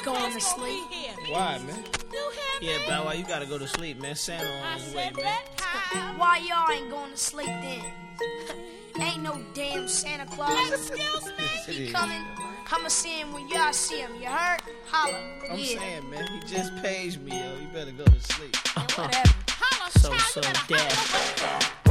going to sleep. Why, man? Yeah, Bow Wow, you gotta go to sleep, man. Santa on his way, man. Why y'all ain't going to sleep then? Ain't no damn Santa Claus. Excuse me. He coming. I'ma see him when y'all see him. You heard? Holla. I'm Yeah. saying, man, he just paged me, yo. You better go to sleep. Whatever. Holla, So, child, you better holla. Dad.